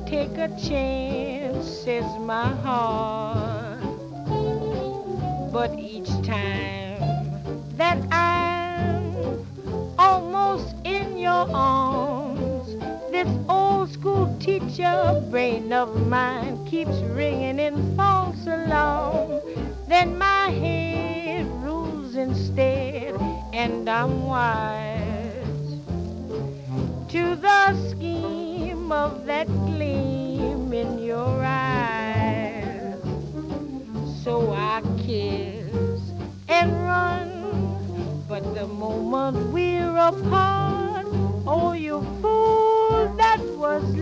take a chance, says my heart. But each time that I'm almost in your arms, this old school teacher brain of mine keeps ringing in false alarm. Then my head rules instead, and I'm wise to the scheme of that gleam in your eyes. So I kiss and run, but the moment we're apart, oh, you fool, that was